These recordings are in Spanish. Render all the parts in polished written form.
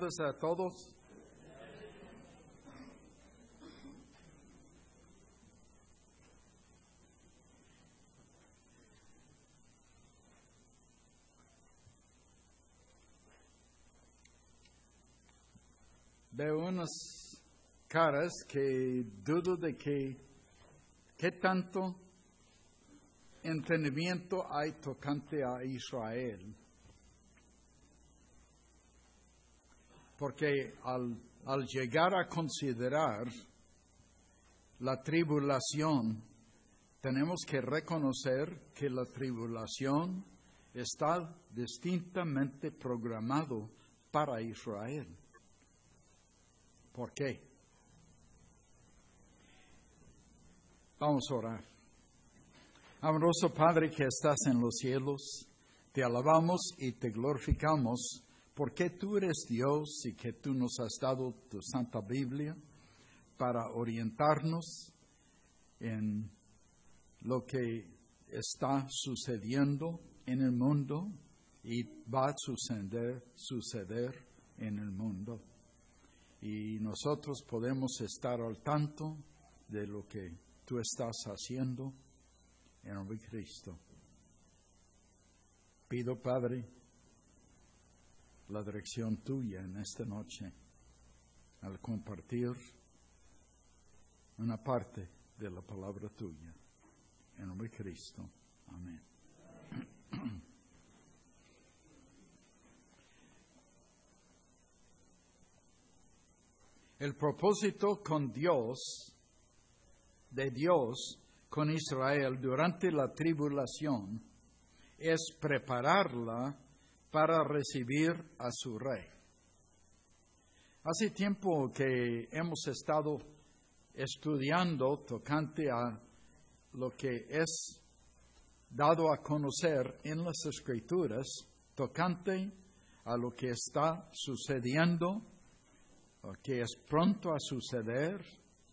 tardes a todos. Veo unas caras que dudo de qué tanto entendimiento hay tocante a Israel. Porque al llegar a considerar la tribulación, tenemos que reconocer que la tribulación está distintamente programado para Israel. ¿Por qué? Vamos a orar. Amoroso Padre que estás en los cielos, te alabamos y te glorificamos porque tú eres Dios y que tú nos has dado tu Santa Biblia para orientarnos en lo que está sucediendo en el mundo y va a suceder en el mundo. Y nosotros podemos estar al tanto de lo que tú estás haciendo en nombre de Cristo. Pido, Padre, la dirección tuya en esta noche al compartir una parte de la palabra tuya. En nombre de Cristo. Amén. El propósito de Dios con Israel durante la tribulación es prepararla para recibir a su rey. Hace tiempo que hemos estado estudiando tocante a lo que es dado a conocer en las Escrituras, tocante a lo que está sucediendo, que es pronto a suceder,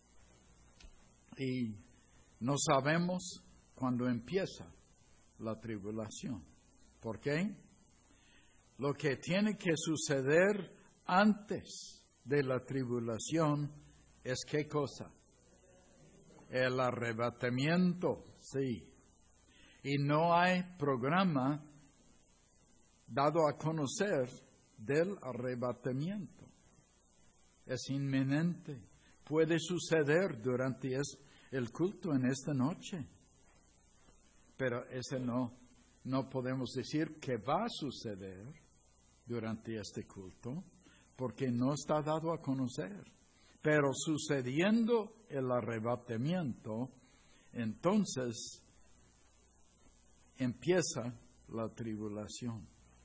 y no sabemos cuándo empieza la tribulación. ¿Por qué? Lo que tiene que suceder antes de la tribulación es ¿qué cosa? El arrebatamiento, sí. Y no hay programa dado a conocer del arrebatamiento. Es inminente. Puede suceder durante el culto en esta noche. Pero ese no podemos decir que va a suceder durante este culto, porque no está dado a conocer. Pero sucediendo el arrebatamiento, entonces empieza la tribulación.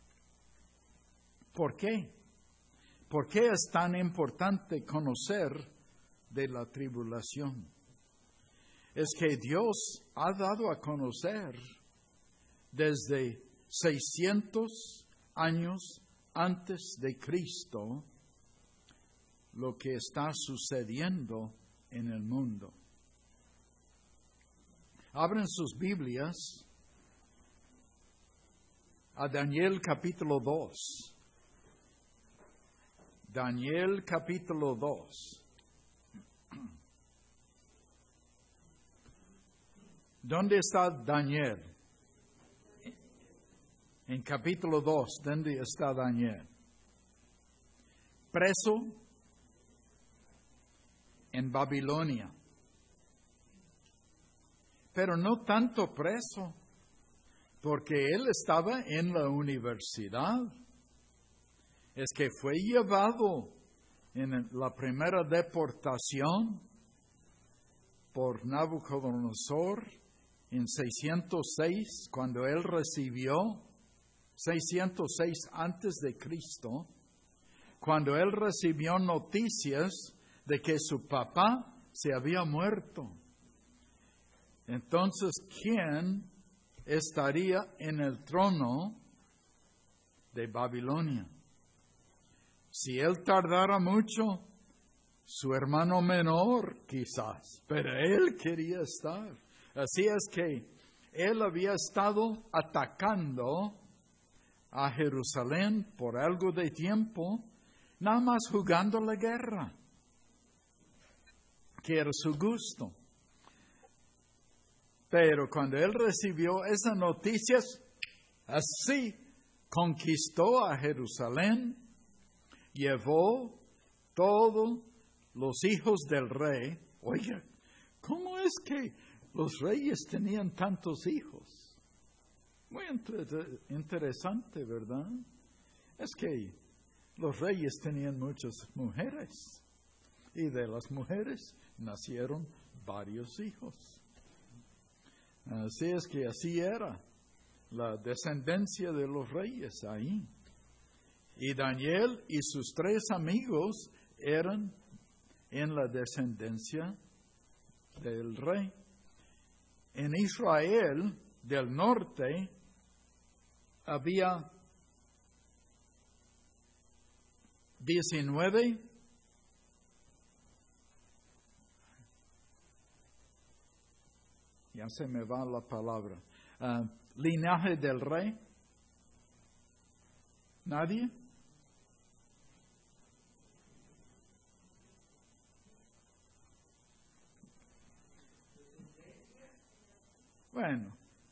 ¿Por qué? ¿Por qué es tan importante conocer de la tribulación? Es que Dios ha dado a conocer desde 600 años antes de Cristo lo que está sucediendo en el mundo. Abren sus Biblias a Daniel capítulo 2. Daniel capítulo 2. ¿Dónde está Daniel? En capítulo 2, ¿dónde está Daniel? Preso en Babilonia. Pero no tanto preso, porque él estaba en la universidad. Es que fue llevado en la primera deportación por Nabucodonosor en 606, cuando él recibió 606 antes de Cristo, cuando él recibió noticias de que su papá se había muerto. Entonces, ¿quién estaría en el trono de Babilonia? Si él tardara mucho, su hermano menor quizás, pero él quería estar. Así es que él había estado atacando a Jerusalén por algo de tiempo nada más jugando la guerra, que era su gusto. Pero cuando él recibió esas noticias, así conquistó a Jerusalén, llevó todos los hijos del rey. Oiga, ¿cómo es que los reyes tenían tantos hijos? Muy interesante, ¿verdad? Es que los reyes tenían muchas mujeres y de las mujeres nacieron varios hijos. Así es que así era la descendencia de los reyes ahí. Y Daniel y sus 3 amigos eran en la descendencia del rey. En Israel del norte había 19 ya se me va la palabra, linaje del rey. ¿Nadie? Bueno,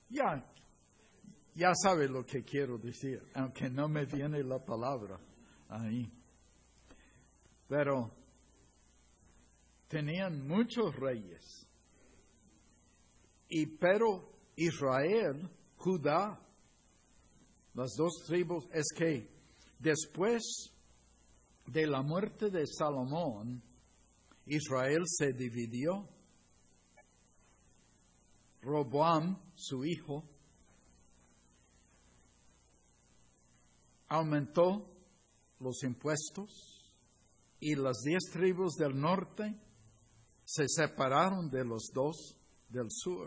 ya sabe lo que quiero decir, aunque no me viene la palabra ahí. Pero tenían muchos reyes. Pero Israel, Judá, las 2 tribus, es que después de la muerte de Salomón, Israel se dividió. Roboam, su hijo, aumentó los impuestos y las 10 tribus del norte se separaron de los 2 del sur.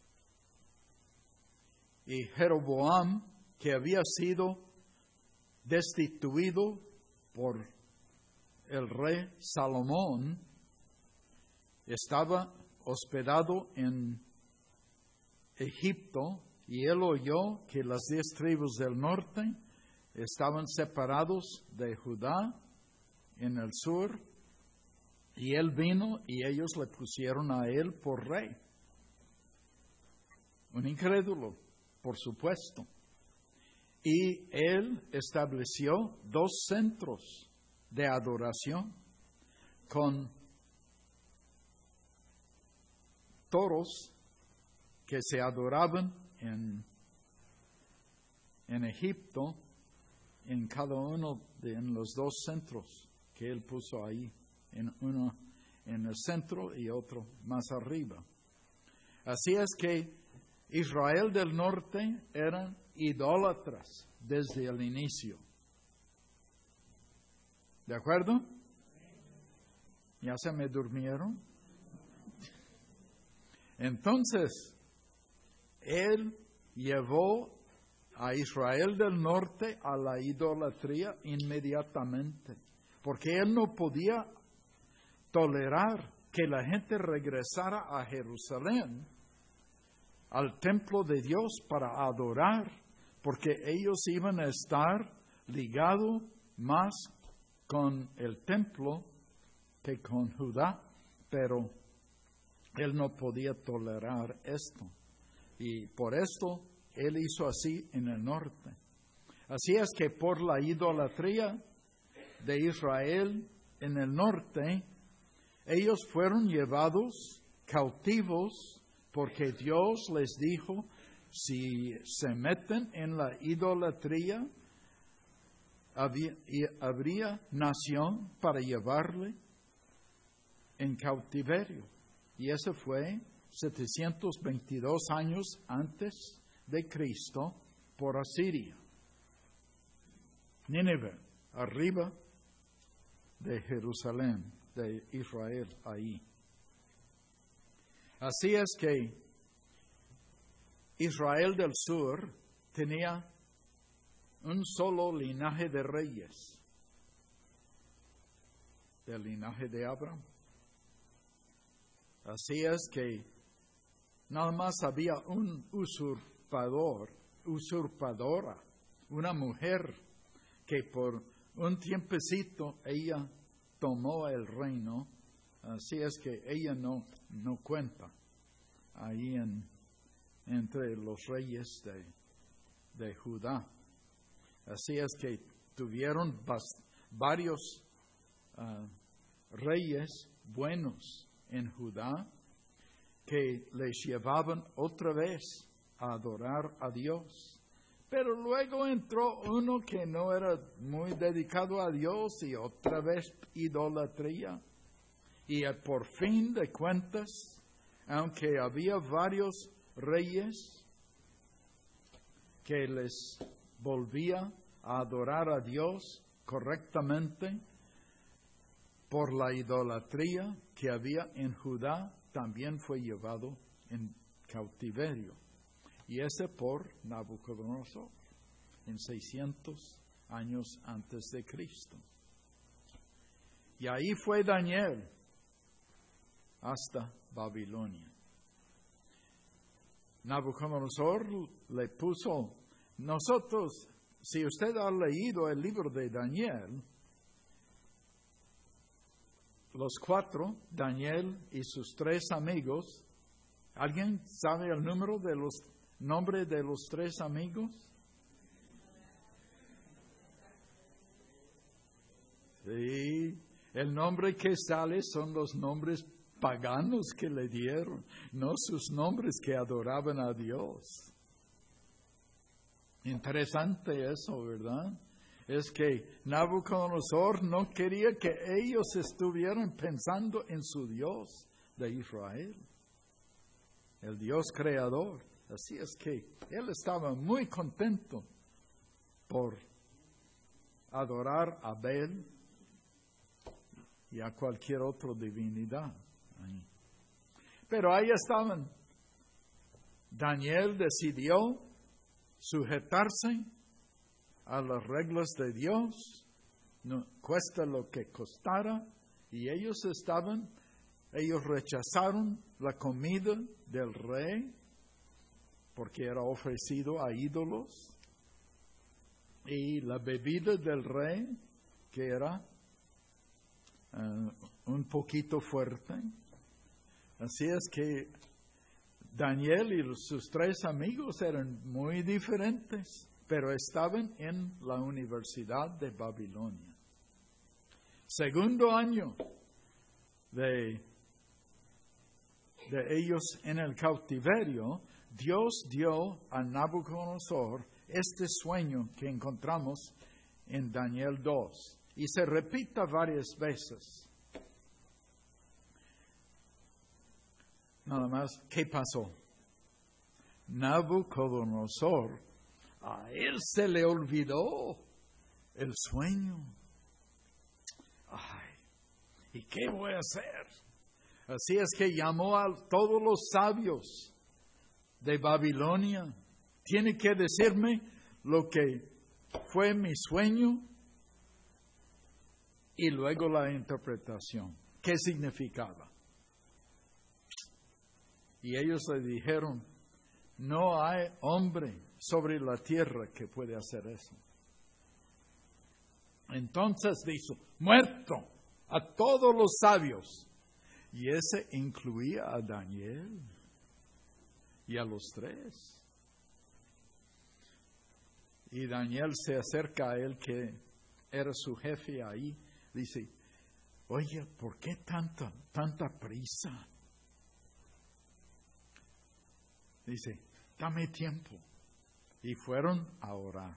Y Jeroboam, que había sido destituido por el rey Salomón, estaba hospedado en Egipto y él oyó que las 10 tribus del norte estaban separados de Judá en el sur y él vino y ellos le pusieron a él por rey. Un incrédulo, por supuesto. Y él estableció 2 centros de adoración con toros que se adoraban en Egipto, en cada uno de los 2 centros que él puso ahí, uno en el centro y otro más arriba. Así es que Israel del norte eran idólatras desde el inicio. ¿De acuerdo? ¿Ya se me durmieron? Entonces, él llevó a Israel del norte a la idolatría inmediatamente, porque él no podía tolerar que la gente regresara a Jerusalén, al templo de Dios para adorar, porque ellos iban a estar ligados más con el templo que con Judá, pero él no podía tolerar esto. Y por esto él hizo así en el norte. Así es que por la idolatría de Israel en el norte, ellos fueron llevados cautivos porque Dios les dijo, si se meten en la idolatría, habría nación para llevarle en cautiverio. Y eso fue 722 años antes de Cristo por Asiria. Nínive, arriba de Jerusalén, de Israel, ahí. Así es que Israel del sur tenía un solo linaje de reyes, del linaje de Abraham. Así es que nada más había un usurpadora, una mujer que por un tiempecito ella tomó el reino, así es que ella no cuenta ahí entre los reyes de Judá. Así es que tuvieron varios reyes buenos en Judá que les llevaban otra vez a adorar a Dios. Pero luego entró uno que no era muy dedicado a Dios y otra vez idolatría. Y por fin de cuentas, aunque había varios reyes que les volvía a adorar a Dios correctamente, por la idolatría que había en Judá, también fue llevado en cautiverio. Y ese por Nabucodonosor, en 600 años antes de Cristo. Y ahí fue Daniel hasta Babilonia. Nabucodonosor le puso, nosotros, si usted ha leído el libro de Daniel, los 4, Daniel y sus 3 amigos, ¿alguien sabe el nombre de los 3 amigos? Sí, el nombre que sale son los nombres paganos que le dieron, no sus nombres que adoraban a Dios. Interesante eso, ¿verdad? Es que Nabucodonosor no quería que ellos estuvieran pensando en su Dios de Israel, el Dios creador. Así es que él estaba muy contento por adorar a Bel y a cualquier otra divinidad. Pero ahí estaban. Daniel decidió sujetarse a las reglas de Dios, no cuesta lo que costara, y ellos rechazaron la comida del rey porque era ofrecido a ídolos, y la bebida del rey que era un poquito fuerte. Así es que Daniel y sus 3 amigos eran muy diferentes, pero estaban en la Universidad de Babilonia. Segundo año de ellos en el cautiverio, Dios dio a Nabucodonosor este sueño que encontramos en Daniel 2, y se repita varias veces. Nada más, ¿qué pasó? Nabucodonosor, a él se le olvidó el sueño. Ay, ¿y qué voy a hacer? Así es que llamó a todos los sabios de Babilonia. Tiene que decirme lo que fue mi sueño y luego la interpretación. ¿Qué significaba? Y ellos le dijeron, no hay hombre sobre la tierra que puede hacer eso. Entonces dijo, muerto a todos los sabios. Y ese incluía a Daniel y a los 3. Y Daniel se acerca a él, que era su jefe ahí, dice, oye, ¿por qué tanta prisa? Dice, dame tiempo. Y fueron a orar.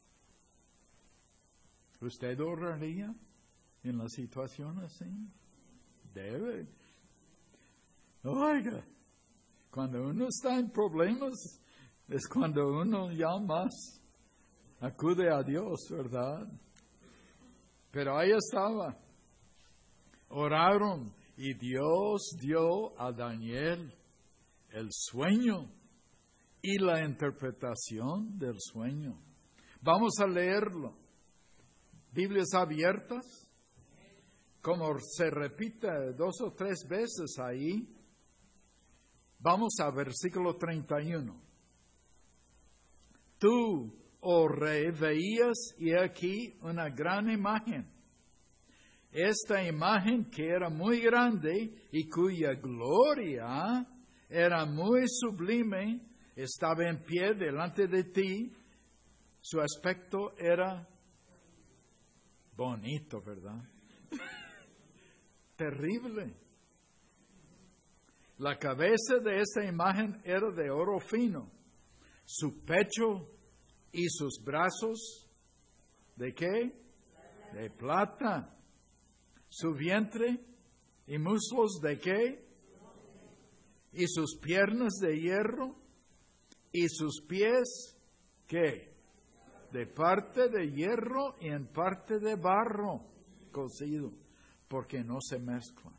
¿Usted oraría en la situación así? Debe. Oiga, cuando uno está en problemas, es cuando uno ya más acude a Dios, ¿verdad? Pero ahí estaba. Oraron y Dios dio a Daniel el sueño y la interpretación del sueño. Vamos a leerlo. Biblias abiertas, como se repite 2 o 3 veces ahí. Vamos a versículo 31. Tú, oh rey, veías y aquí una gran imagen. Esta imagen que era muy grande y cuya gloria era muy sublime, estaba en pie delante de ti. Su aspecto era bonito, ¿verdad? Terrible. La cabeza de esta imagen era de oro fino. Su pecho y sus brazos, ¿de qué? De plata. Su vientre y muslos, ¿de qué? Y sus piernas de hierro y sus pies, ¿qué? De parte de hierro y en parte de barro cocido, porque no se mezclan.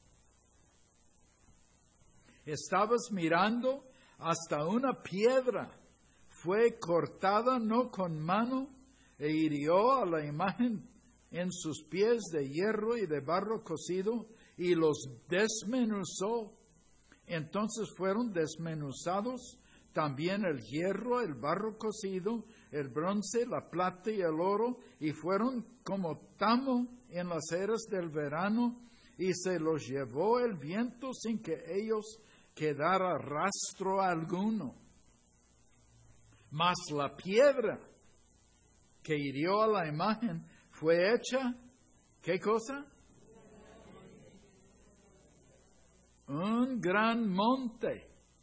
Estabas mirando hasta una piedra, fue cortada no con mano e hirió a la imagen en sus pies de hierro y de barro cocido y los desmenuzó. Entonces fueron desmenuzados también el hierro, el barro cocido, el bronce, la plata y el oro, y fueron como tamo en las eras del verano, y se los llevó el viento sin que ellos quedara rastro alguno. Mas la piedra que hirió a la imagen fue hecha, ¿qué cosa? Un gran monte.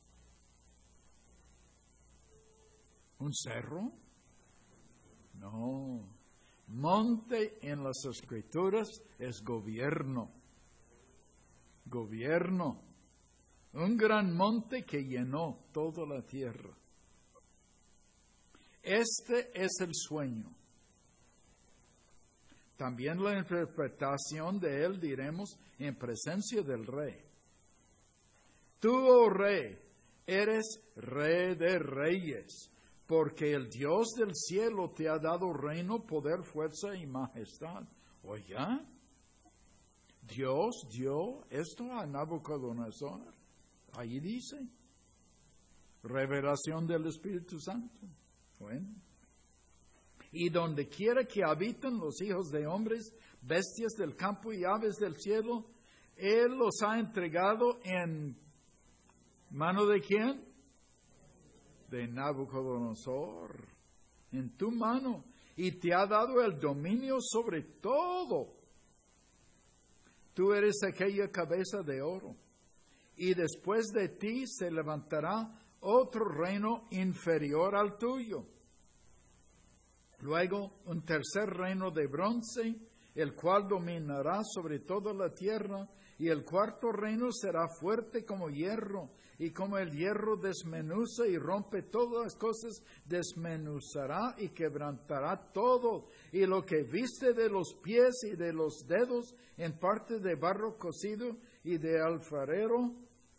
¿Un cerro? No. Monte en las Escrituras es gobierno. Gobierno. Un gran monte que llenó toda la tierra. Este es el sueño. También la interpretación de él diremos en presencia del rey. Tú, oh rey, eres rey de reyes, porque el Dios del cielo te ha dado reino, poder, fuerza y majestad. Oiga, Dios dio esto a Nabucodonosor. Ahí dice, revelación del Espíritu Santo. Bueno. Y donde quiera que habiten los hijos de hombres, bestias del campo y aves del cielo, Él los ha entregado en mano de quién? De Nabucodonosor. En tu mano. Y te ha dado el dominio sobre todo. Tú eres aquella cabeza de oro. Y después de ti se levantará otro reino inferior al tuyo. Luego un tercer reino de bronce, el cual dominará sobre toda la tierra, y el cuarto reino será fuerte como hierro, y como el hierro desmenuza y rompe todas las cosas, desmenuzará y quebrantará todo, y lo que viste de los pies y de los dedos, en parte de barro cocido y de alfarero,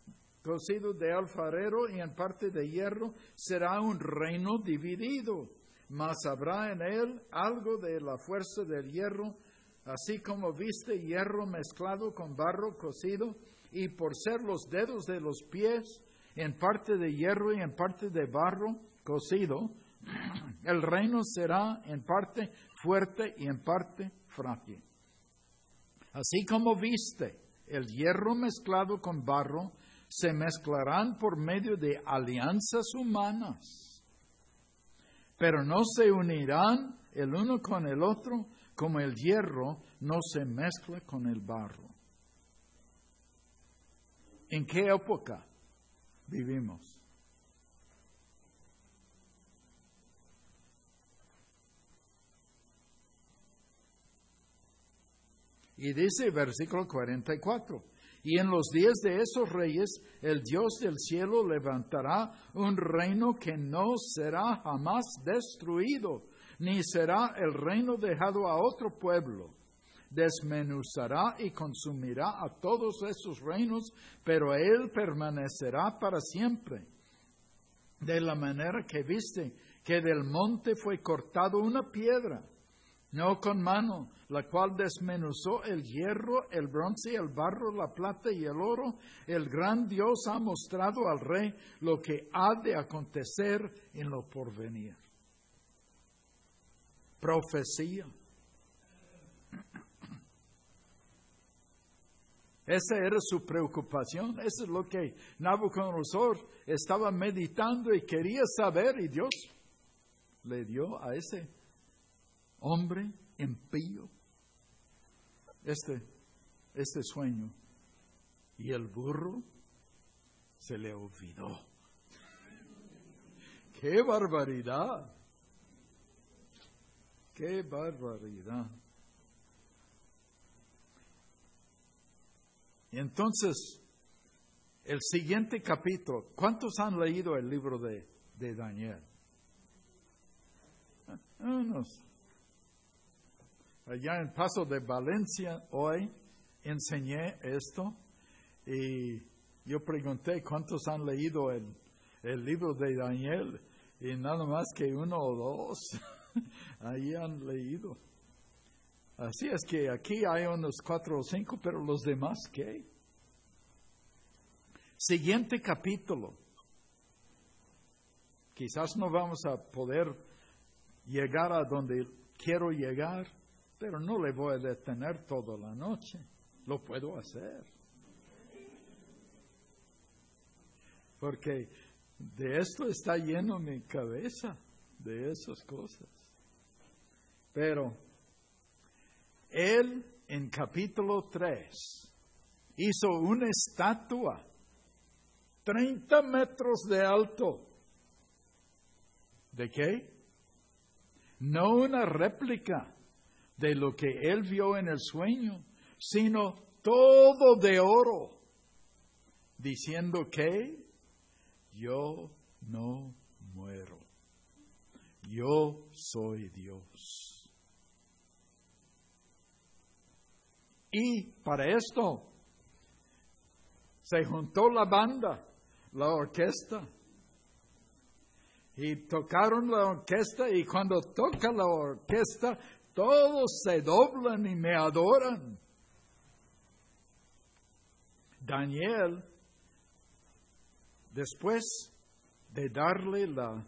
y en parte de hierro, será un reino dividido. Mas habrá en él algo de la fuerza del hierro, así como viste hierro mezclado con barro cocido, y por ser los dedos de los pies en parte de hierro y en parte de barro cocido, el reino será en parte fuerte y en parte frágil. Así como viste el hierro mezclado con barro, se mezclarán por medio de alianzas humanas. Pero no se unirán el uno con el otro, como el hierro no se mezcla con el barro. ¿En qué época vivimos? Y dice versículo 44, y en los días de esos reyes, el Dios del cielo levantará un reino que no será jamás destruido, ni será el reino dejado a otro pueblo. Desmenuzará y consumirá a todos esos reinos, pero él permanecerá para siempre. De la manera que viste que del monte fue cortado una piedra, no con mano, la cual desmenuzó el hierro, el bronce, el barro, la plata y el oro, el gran Dios ha mostrado al rey lo que ha de acontecer en lo porvenir. profecía. Esa era su preocupación. Eso es lo que Nabucodonosor estaba meditando y quería saber, y Dios le dio a ese hombre impío este sueño. Y el burro se le olvidó. ¡Qué barbaridad! ¡Qué barbaridad! Entonces, el siguiente capítulo, ¿cuántos han leído el libro de Daniel? Unos. Allá en Paso de Valencia hoy enseñé esto y yo pregunté cuántos han leído el libro de Daniel y nada más que uno o dos ahí han leído. Así es que aquí hay unos 4 o 5, pero los demás, ¿qué? Siguiente capítulo. Quizás no vamos a poder llegar a donde quiero llegar, pero no le voy a detener toda la noche. Lo puedo hacer. Porque de esto está lleno mi cabeza, de esas cosas. Pero él en capítulo 3 hizo una estatua 30 metros de alto. ¿De qué? No una réplica de lo que él vio en el sueño, sino todo de oro, diciendo que yo no muero, yo soy Dios. Y para esto se juntó la banda, la orquesta, y tocaron la orquesta, y cuando toca la orquesta, todos se doblan y me adoran. Daniel, después de darle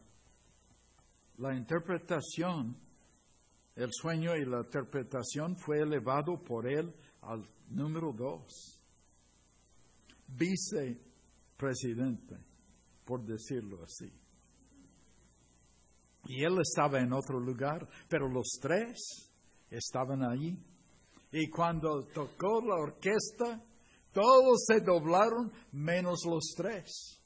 la interpretación, el sueño y la interpretación, fue elevado por él al número 2, vicepresidente, por decirlo así. Y él estaba en otro lugar, pero los 3 estaban allí. Y cuando tocó la orquesta, todos se doblaron, menos los 3.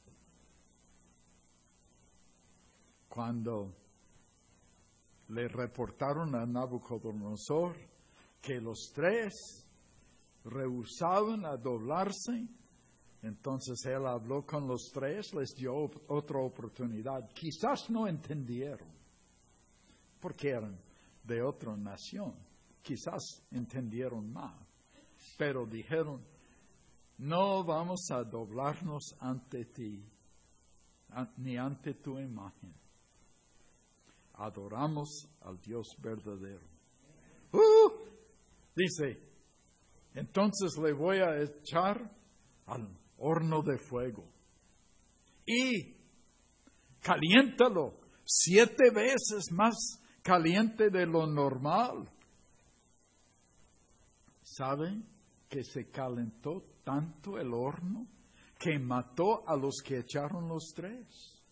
Cuando le reportaron a Nabucodonosor que los 3 rehusaban a doblarse, entonces él habló con los 3, les dio otra oportunidad. Quizás no entendieron, porque eran de otra nación. Quizás entendieron más, pero dijeron, no vamos a doblarnos ante ti, ni ante tu imagen. Adoramos al Dios verdadero. Dice, entonces le voy a echar al horno de fuego y caliéntalo 7 veces más caliente de lo normal. ¿Saben que se calentó tanto el horno que mató a los que echaron los 3?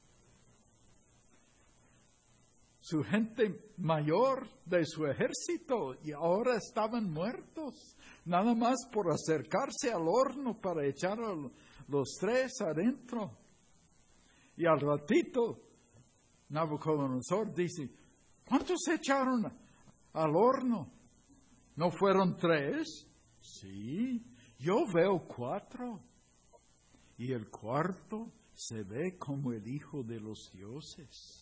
Su gente mayor de su ejército, y ahora estaban muertos, nada más por acercarse al horno para echar a los 3 adentro. Y al ratito, Nabucodonosor dice, ¿cuántos se echaron al horno? ¿No fueron 3? Sí, yo veo 4. Y el cuarto se ve como el Hijo de los dioses.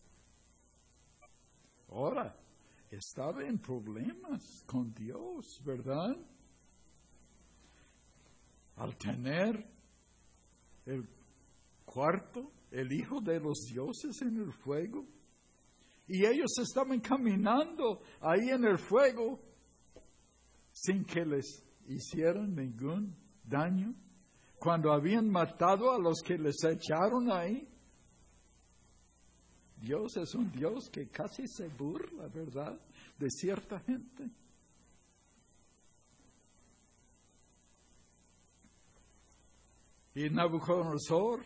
Ahora, estaba en problemas con Dios, ¿verdad? Al tener el cuarto, el Hijo de los dioses en el fuego, y ellos estaban caminando ahí en el fuego sin que les hicieran ningún daño, cuando habían matado a los que les echaron ahí. Dios es un Dios que casi se burla, ¿verdad?, de cierta gente. Y Nabucodonosor,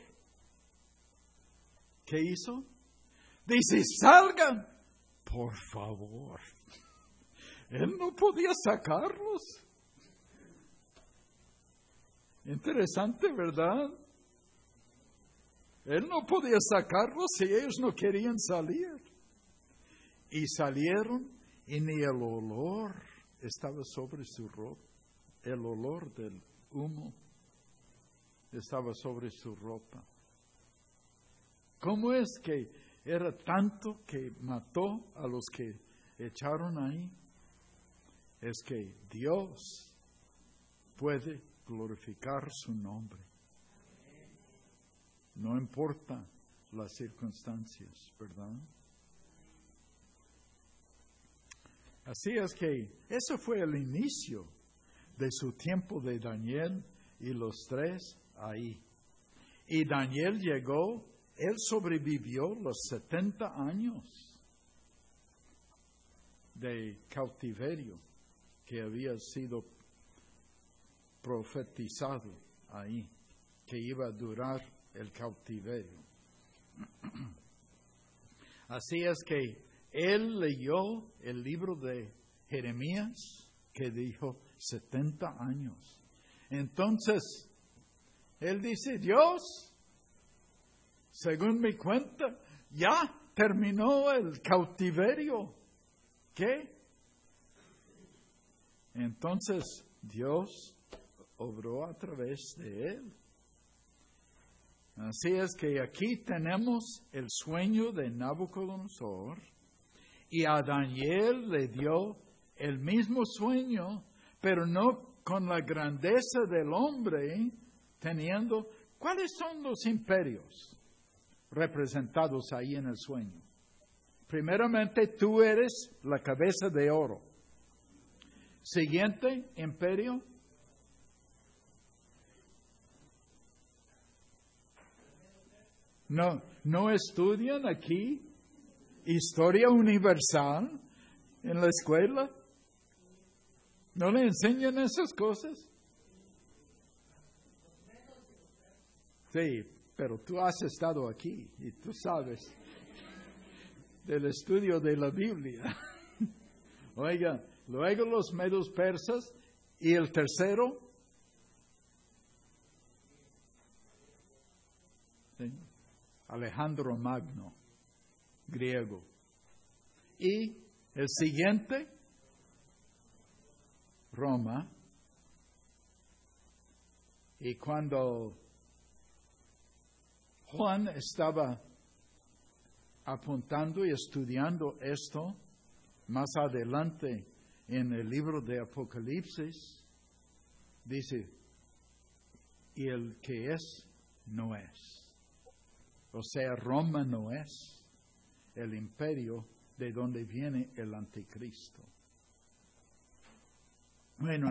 ¿qué hizo? Dice, salgan, por favor. Él no podía sacarlos. Interesante, ¿verdad? Él no podía sacarlos si ellos no querían salir. Y salieron y ni el olor estaba sobre su ropa. El olor del humo estaba sobre su ropa. ¿Cómo es que era tanto que mató a los que echaron ahí? Es que Dios puede glorificar su nombre. No importa las circunstancias, ¿verdad? Así es que eso fue el inicio de su tiempo de Daniel y los tres ahí. Y Daniel llegó, él sobrevivió los 70 años de cautiverio que había sido profetizado ahí, que iba a durar el cautiverio. Así es que él leyó el libro de Jeremías, que dijo 70 años. Entonces, él dice, Dios, según mi cuenta, ya terminó el cautiverio. ¿Qué? Entonces, Dios obró a través de él. Así es que aquí tenemos el sueño de Nabucodonosor y a Daniel le dio el mismo sueño, pero no con la grandeza del hombre, teniendo, ¿cuáles son los imperios representados ahí en el sueño? Primeramente, tú eres la cabeza de oro. Siguiente imperio. No estudian aquí historia universal en la escuela. ¿No le enseñan esas cosas? Sí, pero tú has estado aquí y tú sabes del estudio de la Biblia. Oiga, luego los medos persas y el tercero. ¿Sí? Alejandro Magno, griego. Y el siguiente, Roma. Y cuando Juan estaba apuntando y estudiando esto, más adelante en el libro de Apocalipsis, dice, y el que es, no es. O sea, Roma no es el imperio de donde viene el anticristo. Bueno,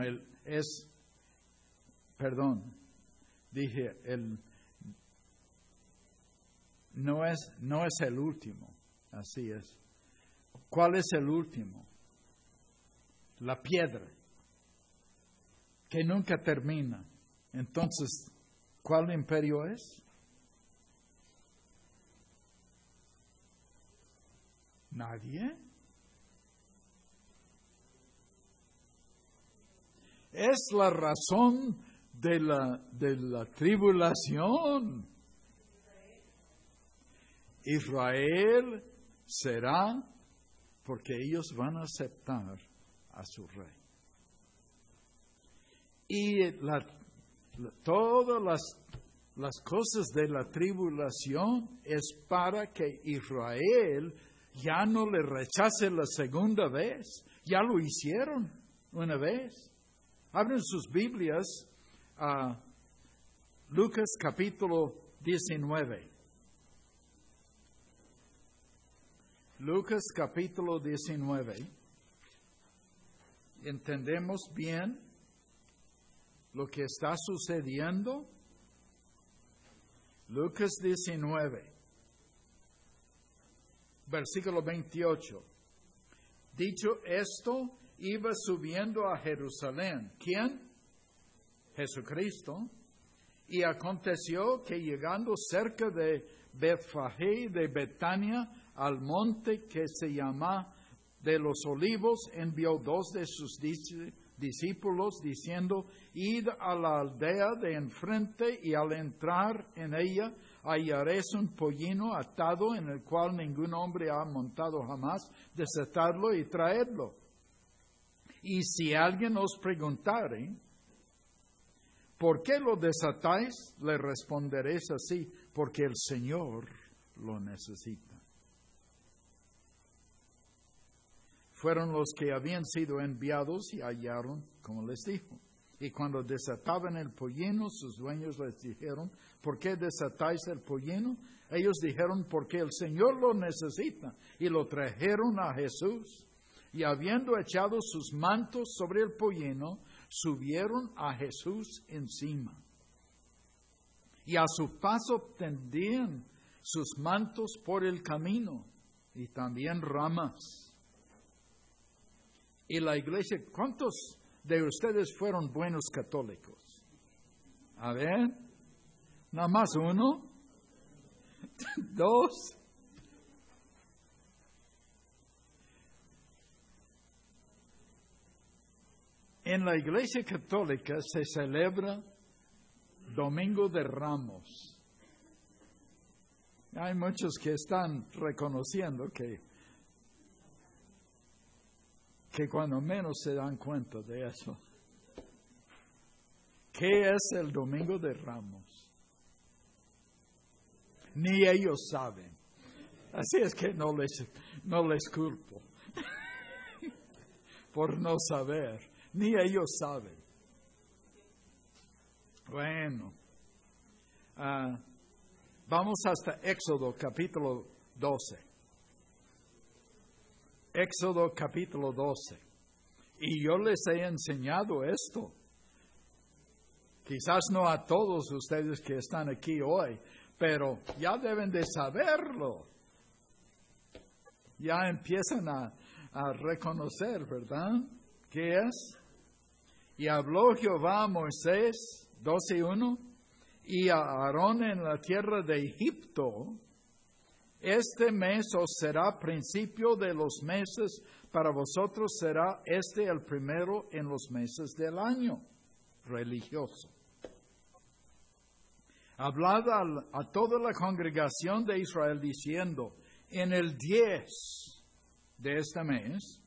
no es el último, así es. ¿Cuál es el último? La piedra, que nunca termina. Entonces, ¿cuál imperio es? ¿Nadie? Es la razón de la tribulación. Israel será porque ellos van a aceptar a su rey. Y todas las cosas de la tribulación es para que Israel ya no le rechace la segunda vez. Ya lo hicieron una vez. Abren sus Biblias a Lucas capítulo 19. Lucas capítulo 19. ¿Entendemos bien lo que está sucediendo? Lucas 19. Versículo 28. Dicho esto, iba subiendo a Jerusalén. ¿Quién? Jesucristo. Y aconteció que llegando cerca de Betfagé de Betania, al monte que se llama de los Olivos, envió 2 de sus discípulos, diciendo: id a la aldea de enfrente, y al entrar en ella hallaréis un pollino atado, en el cual ningún hombre ha montado jamás. Desatarlo y traedlo. Y si alguien os preguntare: ¿por qué lo desatáis? Le responderéis así: porque el Señor lo necesita. Fueron los que habían sido enviados y hallaron, como les dijo. Y cuando desataban el pollino, sus dueños les dijeron: ¿por qué desatáis el pollino? Ellos dijeron: porque el Señor lo necesita. Y lo trajeron a Jesús. Y habiendo echado sus mantos sobre el pollino, subieron a Jesús encima. Y a su paso tendían sus mantos por el camino, y también ramas. Y la iglesia, ¿cuántos de ustedes fueron buenos católicos? A ver, nada más 1, 2. En la iglesia católica se celebra Domingo de Ramos. Hay muchos que están reconociendo que cuando menos se dan cuenta de eso. ¿Qué es el Domingo de Ramos? Ni ellos saben. Así es que no les culpo por no saber. Ni ellos saben. Bueno, vamos hasta Éxodo capítulo 12. Éxodo capítulo 12. Y yo les he enseñado esto. Quizás no a todos ustedes que están aquí hoy, pero ya deben de saberlo. Ya empiezan a reconocer, ¿verdad? ¿Qué es? Y habló Jehová a Moisés, 12:1, y a Aarón en la tierra de Egipto: este mes os será principio de los meses, para vosotros será el primero en los meses del año religioso. Hablad a toda la congregación de Israel diciendo: en el 10 de este mes,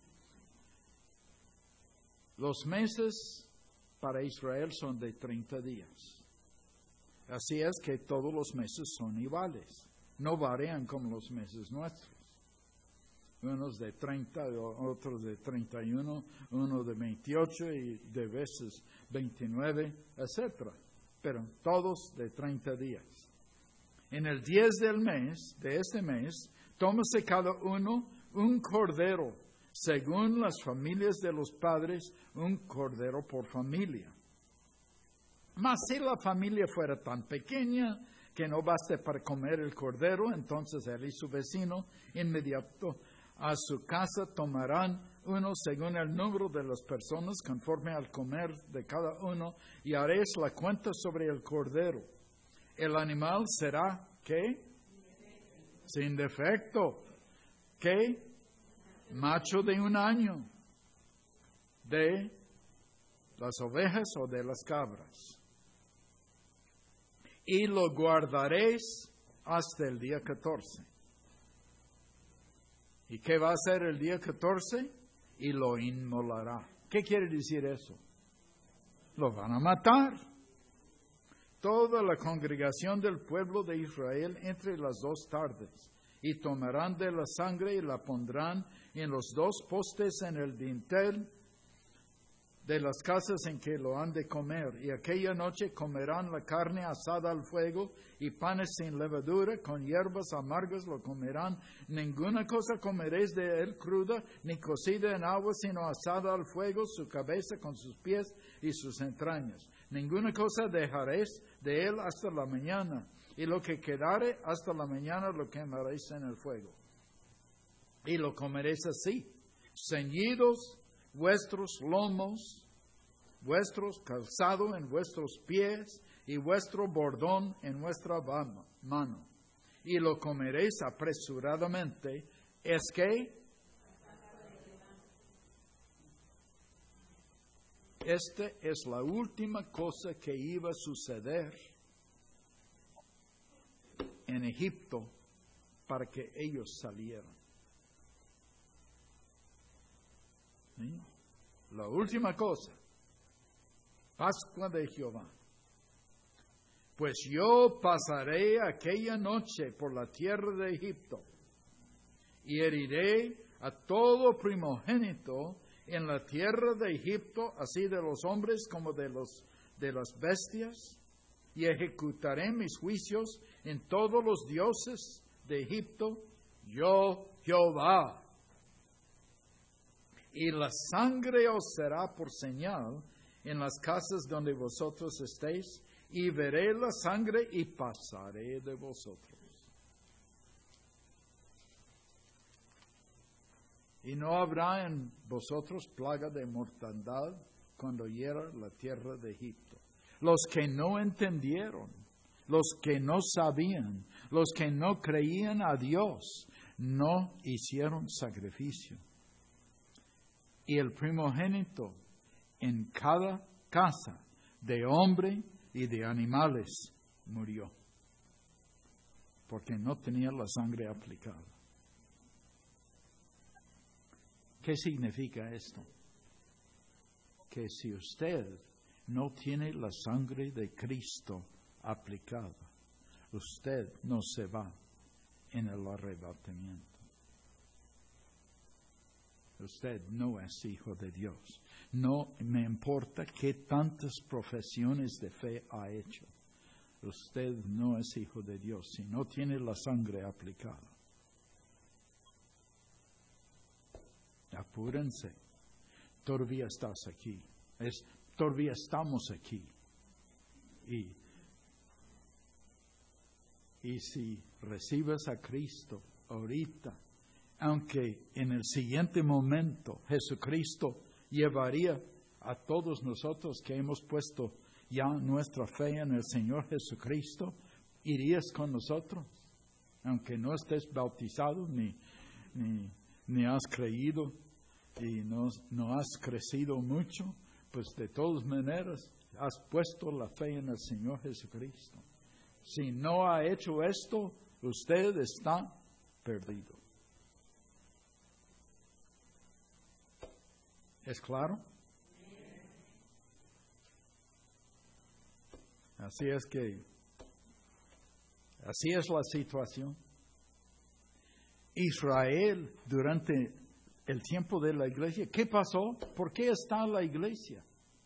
los meses para Israel son de 30 días. Así es que todos los meses son iguales. No varían como los meses nuestros. Unos de 30, otros de 31, uno de 28 y de veces 29, etc. Pero todos de 30 días. En el 10 del mes, de este mes, tómase cada uno un cordero, según las familias de los padres, un cordero por familia. Mas si la familia fuera tan pequeña que no baste para comer el cordero, entonces él y su vecino inmediato a su casa tomarán uno según el número de las personas, conforme al comer de cada uno, y haréis la cuenta sobre el cordero. El animal será, ¿qué? Sin defecto. ¿Qué? Macho de 1 año, de las ovejas o de las cabras. Y lo guardaréis hasta el día 14. ¿Y qué va a hacer el día 14? Y lo inmolará. ¿Qué quiere decir eso? Lo van a matar. Toda la congregación del pueblo de Israel entre las 2 tardes. Y tomarán de la sangre y la pondrán en los 2 postes en el dintel de las casas en que lo han de comer. Y aquella noche comerán la carne asada al fuego y panes sin levadura, con hierbas amargas lo comerán. Ninguna cosa comeréis de él cruda, ni cocida en agua, sino asada al fuego, su cabeza con sus pies y sus entrañas. Ninguna cosa dejaréis de él hasta la mañana, y lo que quedare hasta la mañana lo quemaréis en el fuego. y lo comeréis así, ceñidos vuestros lomos, vuestros calzado en vuestros pies, y vuestro bordón en vuestra mano, y lo comeréis apresuradamente. ¿Es que? Esta es la última cosa que iba a suceder en Egipto para que ellos salieran. ¿Sí? La última cosa, Pascua de Jehová. Pues yo pasaré aquella noche por la tierra de Egipto y heriré a todo primogénito en la tierra de Egipto, así de los hombres como de las bestias, y ejecutaré mis juicios en todos los dioses de Egipto, yo Jehová. Y la sangre os será por señal en las casas donde vosotros estéis, y veré la sangre y pasaré de vosotros. Y no habrá en vosotros plaga de mortandad cuando hiera la tierra de Egipto. Los que no entendieron, los que no sabían, los que no creían a Dios, no hicieron sacrificio. Y el primogénito en cada casa de hombre y de animales murió, porque no tenía la sangre aplicada. ¿Qué significa esto? Que si usted no tiene la sangre de Cristo aplicada, usted no se va en el arrebatamiento. Usted no es hijo de Dios. No me importa qué tantas profesiones de fe ha hecho. Usted no es hijo de Dios si no tiene la sangre aplicada. Apúrense. Todavía estás aquí. Todavía estamos aquí. Y si recibes a Cristo ahorita, aunque en el siguiente momento Jesucristo llevaría a todos nosotros que hemos puesto ya nuestra fe en el Señor Jesucristo, irías con nosotros, aunque no estés bautizado ni has creído y no has crecido mucho, pues de todas maneras has puesto la fe en el Señor Jesucristo. Si no ha hecho esto, usted está perdido. ¿Es claro? Así es la situación. Israel durante el tiempo de la iglesia, ¿qué pasó? ¿Por qué está la iglesia?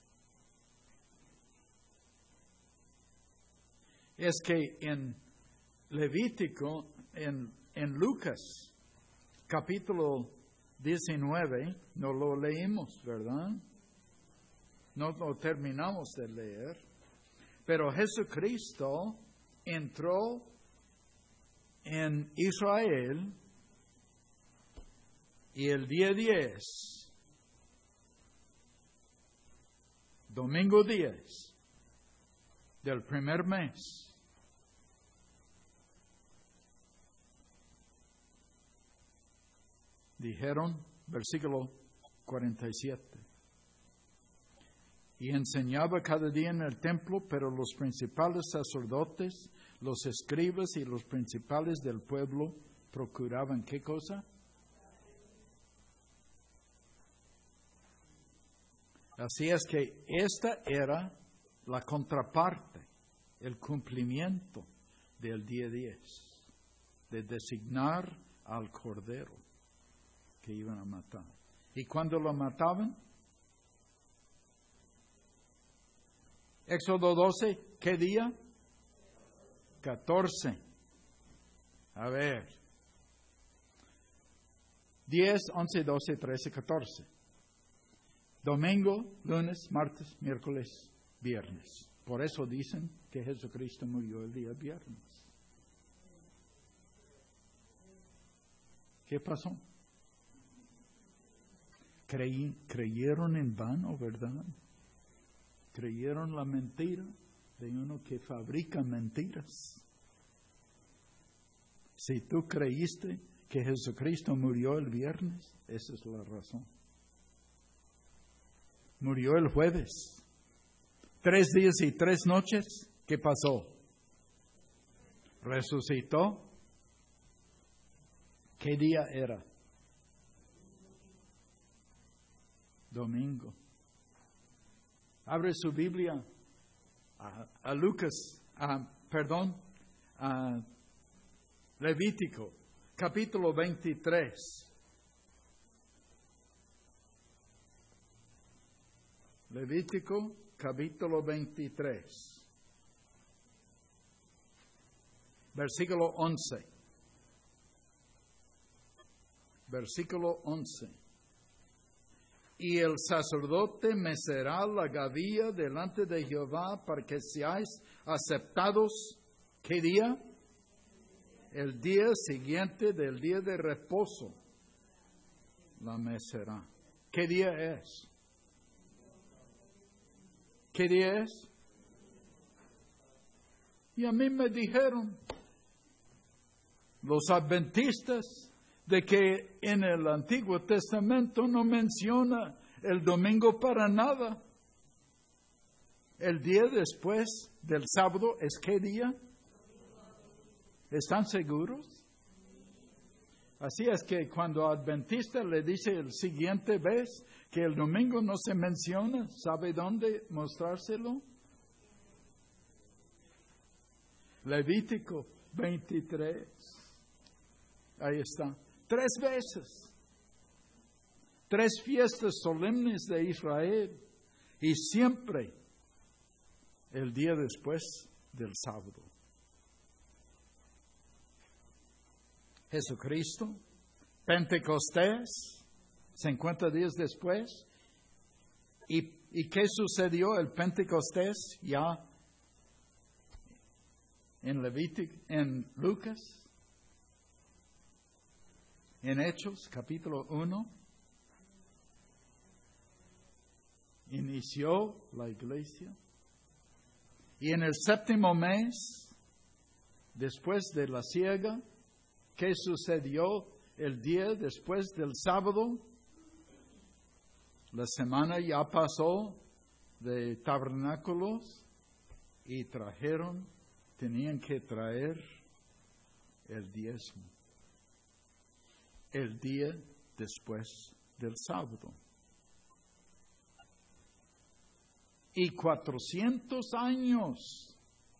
Es que en Levítico, en Lucas, capítulo 19, no lo leímos, ¿verdad? No lo terminamos de leer. Pero Jesucristo entró en Israel y el día 10, domingo 10 del primer mes, dijeron, versículo 47, y enseñaba cada día en el templo, pero los principales sacerdotes, los escribas y los principales del pueblo procuraban, ¿qué cosa? Así es que esta era la contraparte, el cumplimiento del día 10, de designar al Cordero que iban a matar. ¿Y cuando lo mataban? Éxodo 12, ¿qué día? 14. A ver. 10, 11, 12, 13, 14. Domingo, lunes, martes, miércoles, viernes. Por eso dicen que Jesucristo murió el día viernes. ¿Qué pasó? creyeron en vano, ¿verdad? Creyeron la mentira de uno que fabrica mentiras. Si tú creíste que Jesucristo murió el viernes, esa es la razón. Murió el jueves. 3 días y 3 noches, ¿qué pasó? Resucitó. ¿Qué día era? Domingo. Abre su Biblia a Lucas, a Levítico, capítulo 23. Levítico, capítulo 23. Versículo 11. Versículo 11. Y el sacerdote mecerá la gavilla delante de Jehová para que seáis aceptados. ¿Qué día? El día siguiente del día de reposo. La mecerá. ¿Qué día es? ¿Qué día es? Y a mí me dijeron los adventistas de que en el Antiguo Testamento no menciona el domingo para nada. El día después del sábado es ¿qué día? ¿Están seguros? Así es que cuando adventista le dice el siguiente vez que el domingo no se menciona, ¿sabe dónde mostrárselo? Levítico 23. Ahí está. 3 veces. 3 fiestas solemnes de Israel. Y siempre el día después del sábado. Jesucristo, Pentecostés, 50 días después. ¿Y qué sucedió el Pentecostés ya en Levítico, en Lucas, en Hechos, capítulo 1? Inició la iglesia. Y en el 7º mes, después de la siega, ¿qué sucedió el día después del sábado? La semana ya pasó de tabernáculos y tenían que traer el diezmo. El día después del sábado. Y 400 años.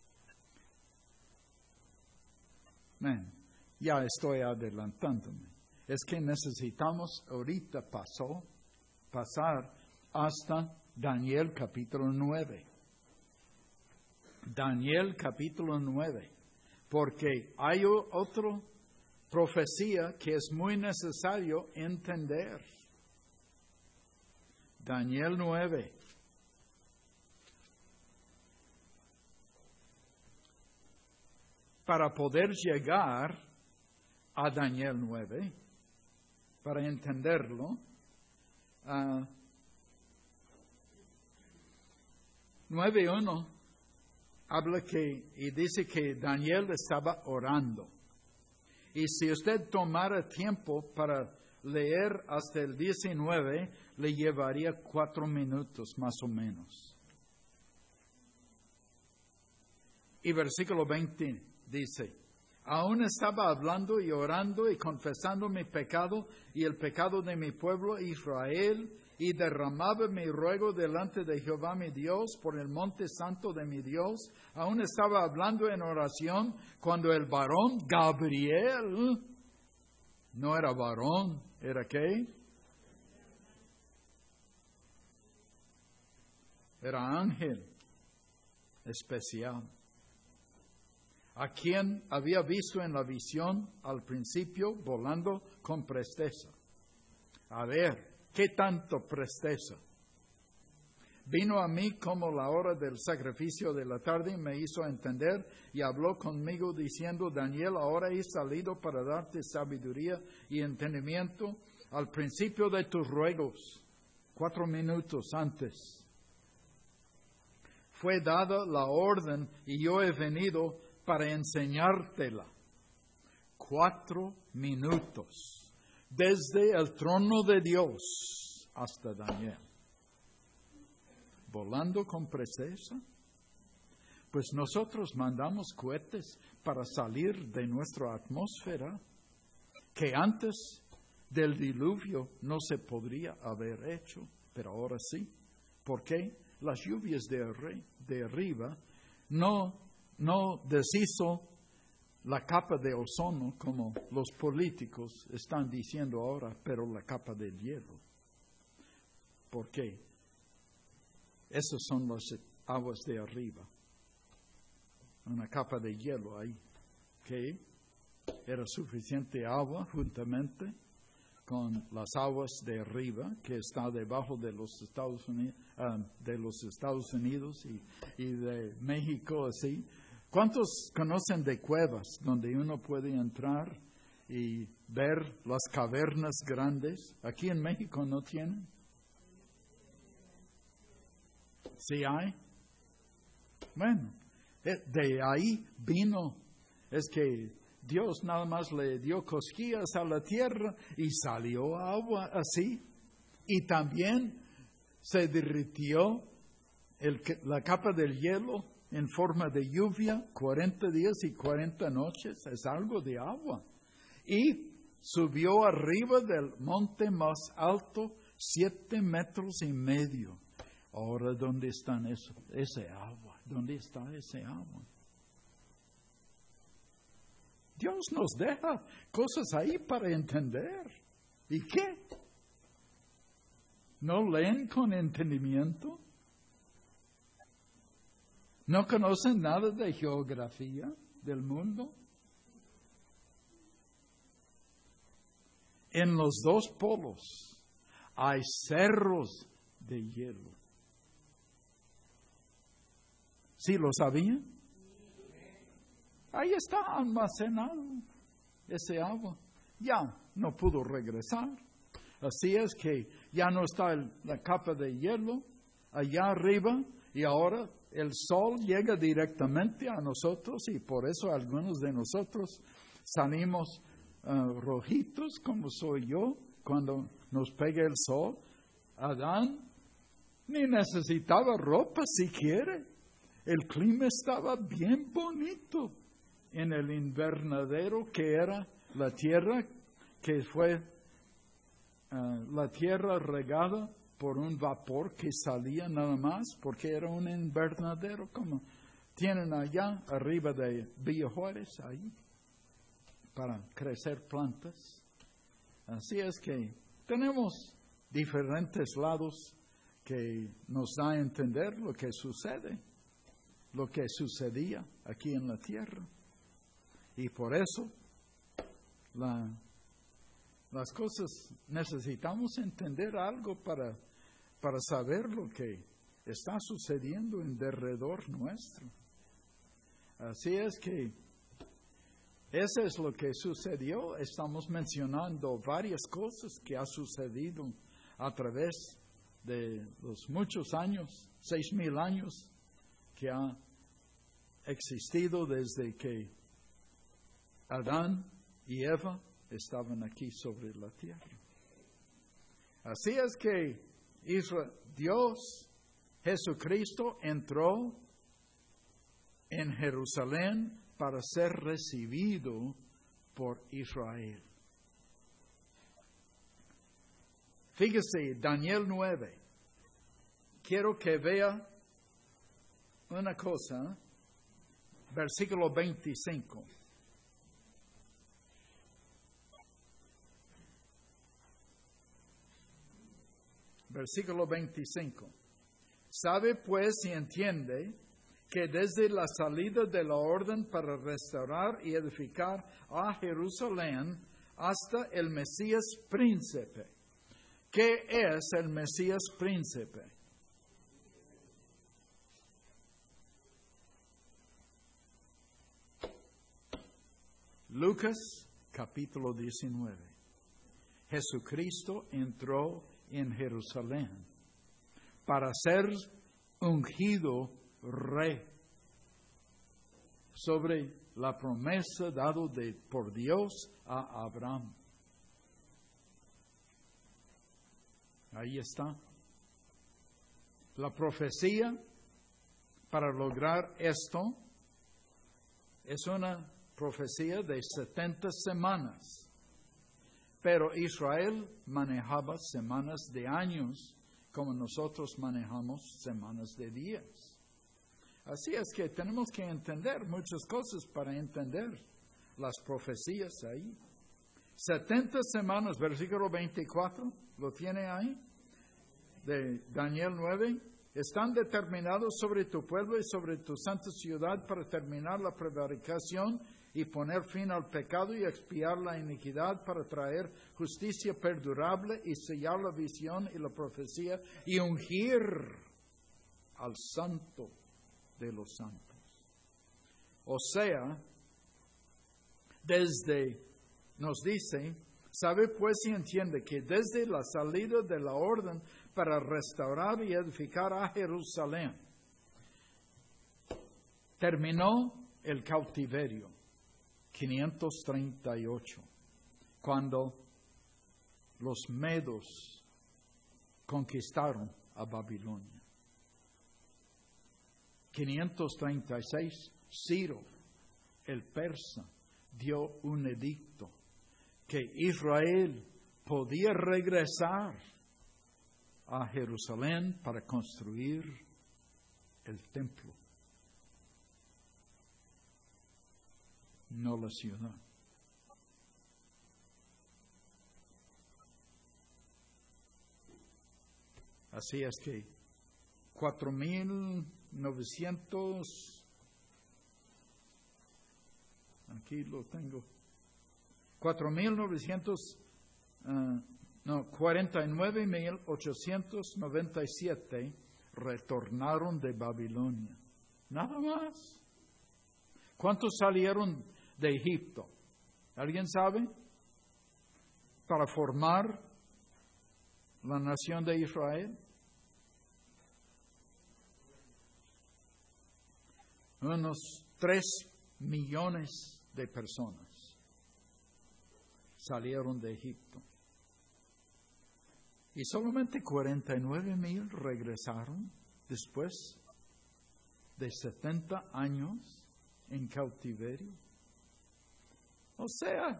Ya estoy adelantándome. Es que necesitamos ahorita pasar hasta Daniel capítulo 9. Daniel capítulo 9. Porque hay otra profecía que es muy necesario entender. Daniel 9. Para poder llegar a Daniel 9, para entenderlo, 9:1 habla y dice que Daniel estaba orando. Y si usted tomara tiempo para leer hasta el 19, le llevaría 4 minutos más o menos. Y versículo 20 dice: aún estaba hablando y orando y confesando mi pecado y el pecado de mi pueblo Israel, y derramaba mi ruego delante de Jehová mi Dios por el monte santo de mi Dios. Aún estaba hablando en oración cuando el varón Gabriel, no era varón, ¿era qué? Era ángel especial, a quien había visto en la visión al principio volando con presteza. A ver, ¿qué tanto presteza? Vino a mí como la hora del sacrificio de la tarde y me hizo entender y habló conmigo diciendo: Daniel, ahora he salido para darte sabiduría y entendimiento al principio de tus ruegos. 4 minutos antes. Fue dada la orden y yo he venido para enseñártela. 4 minutos. Desde el trono de Dios hasta Daniel. Volando con presteza. Pues nosotros mandamos cohetes para salir de nuestra atmósfera que antes del diluvio no se podría haber hecho, pero ahora sí. ¿Por qué? Las lluvias de arriba no deshizo la capa de ozono como los políticos están diciendo ahora, pero la capa del hielo. ¿Por qué? Esas son las aguas de arriba. Una capa de hielo ahí, que era suficiente agua juntamente con las aguas de arriba, que está debajo de los Estados Unidos, y de México, así. ¿Cuántos conocen de cuevas donde uno puede entrar y ver las cavernas grandes? Aquí en México no tienen. ¿Sí hay? Bueno, de ahí vino, es que Dios nada más le dio cosquillas a la tierra y salió agua así. Y también se derritió la capa del hielo en forma de lluvia, 40 días y 40 noches, es algo de agua. Y subió arriba del monte más alto, 7,5 metros. Ahora, ¿dónde está ese agua? ¿Dónde está ese agua? Dios nos deja cosas ahí para entender. ¿Y qué? ¿No leen con entendimiento? ¿No conocen nada de geografía del mundo? En los 2 polos hay cerros de hielo. ¿Sí lo sabían? Ahí está almacenado ese agua. Ya no pudo regresar. Así es que ya no está la capa de hielo allá arriba y ahora el sol llega directamente a nosotros y por eso algunos de nosotros salimos rojitos como soy yo cuando nos pega el sol. Adán ni necesitaba ropa siquiera. El clima estaba bien bonito en el invernadero que era la tierra, que fue la tierra regada por un vapor que salía nada más, porque era un invernadero como tienen allá arriba de Villa Juárez, ahí, para crecer plantas. Así es que tenemos diferentes lados que nos da a entender lo que sucede, lo que sucedía aquí en la tierra. Y por eso las cosas necesitamos entender algo para saber lo que está sucediendo en derredor nuestro. Así es que eso es lo que sucedió. Estamos mencionando varias cosas que ha sucedido a través de los muchos años, 6,000 años que ha existido desde que Adán y Eva estaban aquí sobre la tierra. Así es que Dios, Jesucristo, entró en Jerusalén para ser recibido por Israel. Fíjese, Daniel 9. Quiero que vea una cosa, versículo 25. Versículo 25. Sabe pues y entiende que desde la salida de la orden para restaurar y edificar a Jerusalén hasta el Mesías príncipe. ¿Qué es el Mesías príncipe? Lucas capítulo 19. Jesucristo entró en Jerusalén para ser ungido rey sobre la promesa dada por Dios a Abraham. Ahí está. La profecía para lograr esto es una profecía de 70 semanas. Pero Israel manejaba semanas de años como nosotros manejamos semanas de días. Así es que tenemos que entender muchas cosas para entender las profecías ahí. 70 semanas, versículo 24, ¿lo tiene ahí? De Daniel 9. Están determinados sobre tu pueblo y sobre tu santa ciudad para terminar la prevaricación y poner fin al pecado y expiar la iniquidad, para traer justicia perdurable y sellar la visión y la profecía y ungir al santo de los santos. O sea, nos dice, sabe pues y entiende que desde la salida de la orden para restaurar y edificar a Jerusalén, terminó el cautiverio, 538, cuando los medos conquistaron a Babilonia. 536, Ciro, el persa, dio un edicto que Israel podía regresar a Jerusalén para construir el templo, no la ciudad. Así es que 4,900, aquí lo tengo, 49,897 retornaron de Babilonia. Nada más. ¿Cuántos salieron de Egipto? ¿Alguien sabe? Para formar la nación de Israel. Unos 3 millones de personas salieron de Egipto. Y solamente 49,000 regresaron después de 70 años en cautiverio. O sea,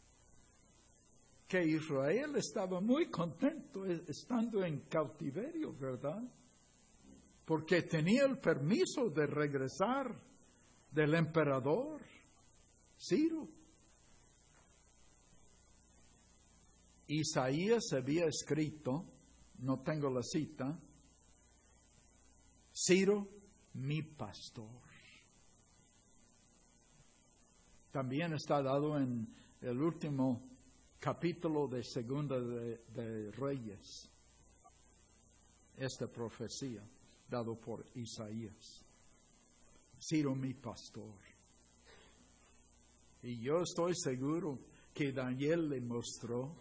que Israel estaba muy contento estando en cautiverio, ¿verdad? Porque tenía el permiso de regresar del emperador Ciro. Isaías había escrito, no tengo la cita, Ciro, mi pastor. También está dado en el último capítulo de Segunda de Reyes, esta profecía dado por Isaías. Ciro, mi pastor. Y yo estoy seguro que Daniel le mostró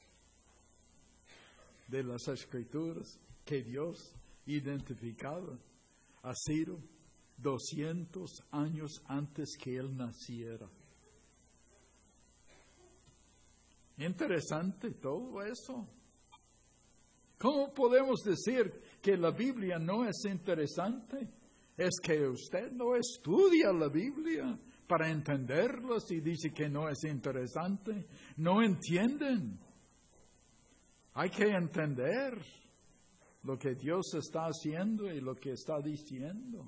de las Escrituras que Dios identificaba a Ciro 200 años antes que él naciera. Interesante todo eso. ¿Cómo podemos decir que la Biblia no es interesante? Es que usted no estudia la Biblia para entenderla y dice que no es interesante. No entienden. Hay que entender lo que Dios está haciendo y lo que está diciendo.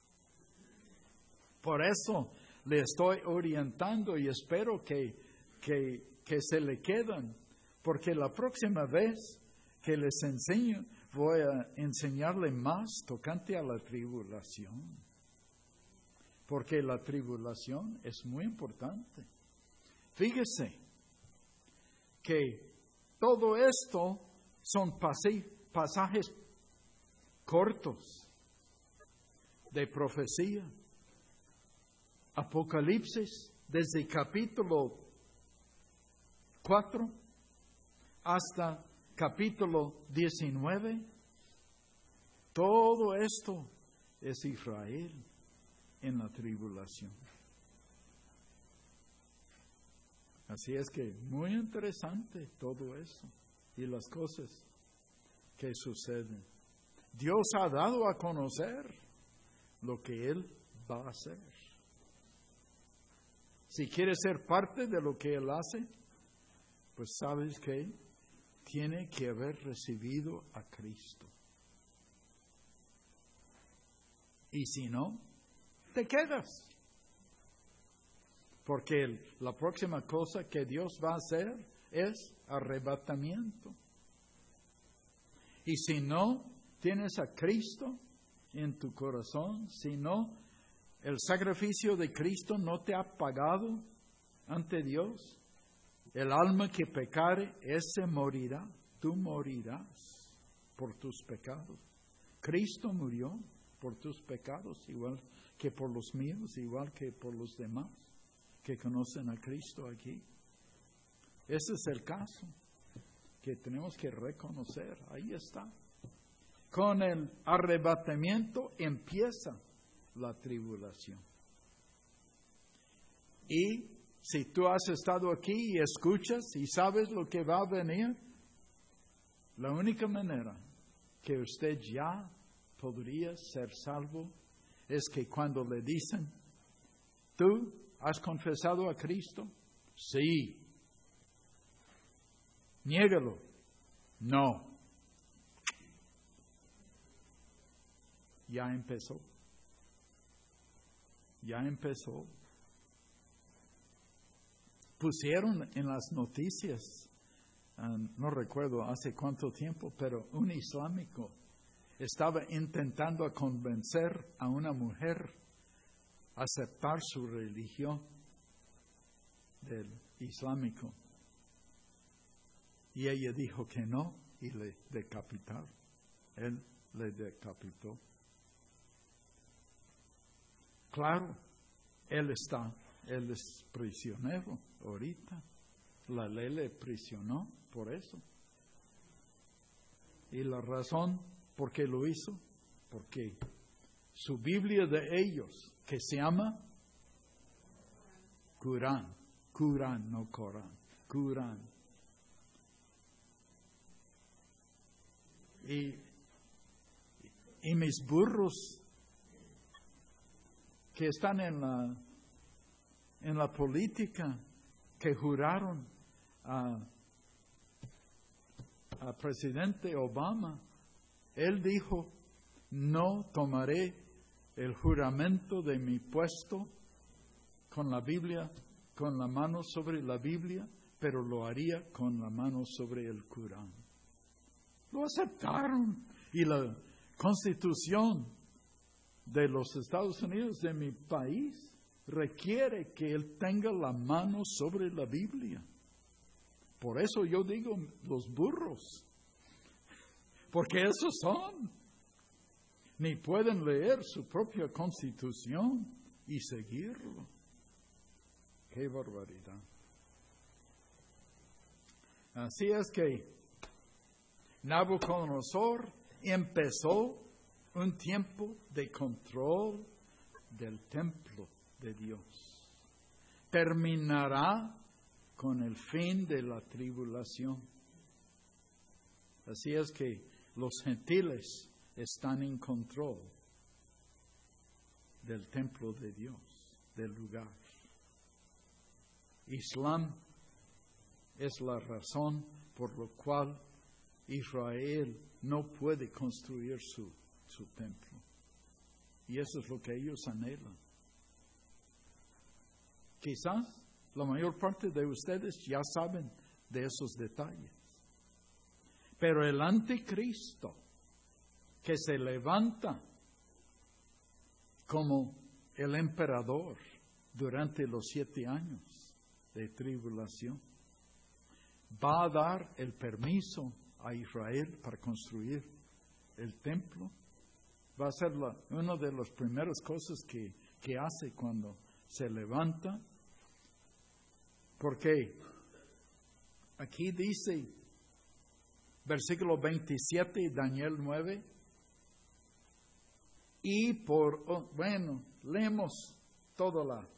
Por eso le estoy orientando y espero que se le quedan, porque la próxima vez que les enseño, voy a enseñarle más tocante a la tribulación, porque la tribulación es muy importante. Fíjese que todo esto son pasajes cortos de profecía. Apocalipsis, desde capítulo 4 hasta capítulo 19, todo esto es Israel en la tribulación. Así es que muy interesante todo eso y las cosas que suceden. Dios ha dado a conocer lo que Él va a hacer. Si quieres ser parte de lo que Él hace, pues sabes que tiene que haber recibido a Cristo. Y si no, te quedas. Porque la próxima cosa que Dios va a hacer es arrebatamiento. Y si no tienes a Cristo en tu corazón, si no, el sacrificio de Cristo no te ha pagado ante Dios, el alma que pecare, ese morirá. Tú morirás por tus pecados. Cristo murió por tus pecados, igual que por los míos, igual que por los demás que conocen a Cristo aquí. Ese es el caso que tenemos que reconocer. Ahí está. Con el arrebatamiento empieza la tribulación. Y si tú has estado aquí y escuchas y sabes lo que va a venir, la única manera que usted ya podría ser salvo es que cuando le dicen, ¿tú has confesado a Cristo? Sí. Niégalo. No. Ya empezó. Ya empezó. Pusieron en las noticias, no recuerdo hace cuánto tiempo, pero un islámico estaba intentando convencer a una mujer a aceptar su religión del islámico. Y ella dijo que no y le decapitaron. Él le decapitó. Claro, él es prisionero ahorita. La ley le prisionó por eso. Y la razón por qué lo hizo, porque su Biblia de ellos, que se llama Corán, no Corán, Corán. Y mis burros que están en la política, que juraron a presidente Obama, él dijo, no tomaré el juramento de mi puesto con la Biblia, con la mano sobre la Biblia, pero lo haría con la mano sobre el Corán. Lo aceptaron. Y la Constitución de los Estados Unidos, de mi país, requiere que él tenga la mano sobre la Biblia. Por eso yo digo los burros, porque esos son. Ni pueden leer su propia Constitución y seguirlo. ¡Qué barbaridad! Así es que Nabucodonosor empezó un tiempo de control del templo de Dios. Terminará con el fin de la tribulación. Así es que los gentiles están en control del templo de Dios, del lugar. Islam es la razón por la cual Israel no puede construir su templo. Y eso es lo que ellos anhelan. Quizás la mayor parte de ustedes ya saben de esos detalles. Pero el anticristo que se levanta como el emperador durante los 7 años de tribulación, va a dar el permiso a Israel para construir el templo. Va a ser una de las primeras cosas que hace cuando se levanta. Porque aquí dice versículo 27, Daniel 9. Y leemos toda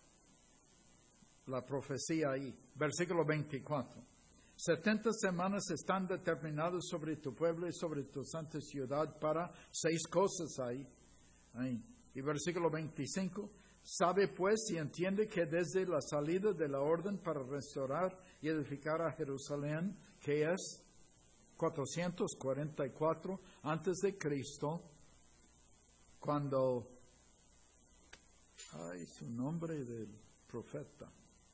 la profecía ahí. Versículo 24. 70 semanas están determinadas sobre tu pueblo y sobre tu santa ciudad para 6 cosas ahí. Y versículo 25. Sabe pues y entiende que desde la salida de la orden para restaurar y edificar a Jerusalén, que es 444 antes de Cristo, cuando su nombre del profeta.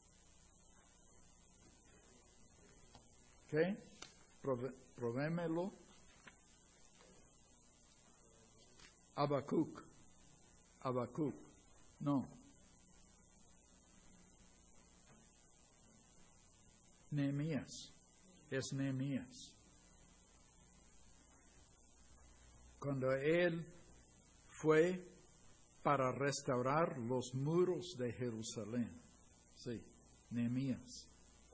¿Qué? Provémelo. Habacuc. No. Nehemías. Es Nehemías. Cuando él fue para restaurar los muros de Jerusalén. Sí, Nehemías.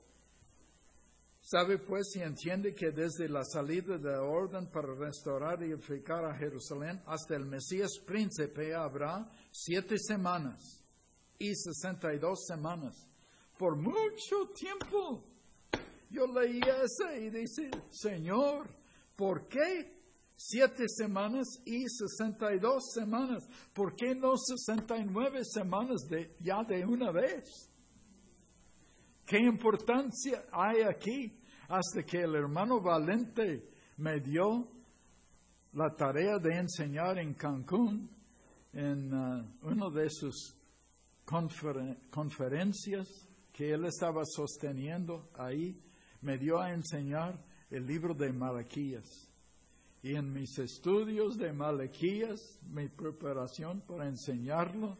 Sabe pues y entiende que desde la salida de la orden para restaurar y edificar a Jerusalén hasta el Mesías príncipe habrá 7 semanas y 62 semanas. Por mucho tiempo. Yo leí eso y dice, Señor, ¿por qué 7 semanas y 62 semanas? ¿Por qué no 69 semanas ya de una vez? ¿Qué importancia hay aquí? Hasta que el hermano Valente me dio la tarea de enseñar en Cancún, en una de sus conferencias que él estaba sosteniendo ahí, me dio a enseñar el libro de Malaquías. Y en mis estudios de Malaquías, mi preparación para enseñarlo,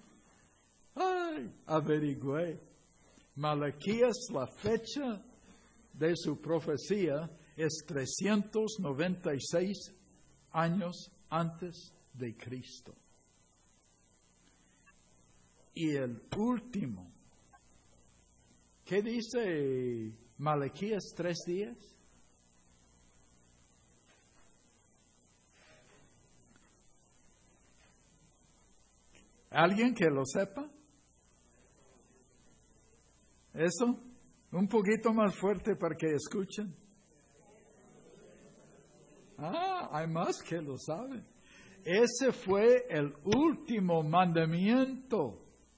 averigüé. Malaquías, la fecha de su profecía es 396 años antes de Cristo. Y el último, ¿qué dice Malaquías 3:10? ¿Alguien que lo sepa? ¿Eso? Un poquito más fuerte para que escuchen. Hay más que lo saben. Ese fue el último mandamiento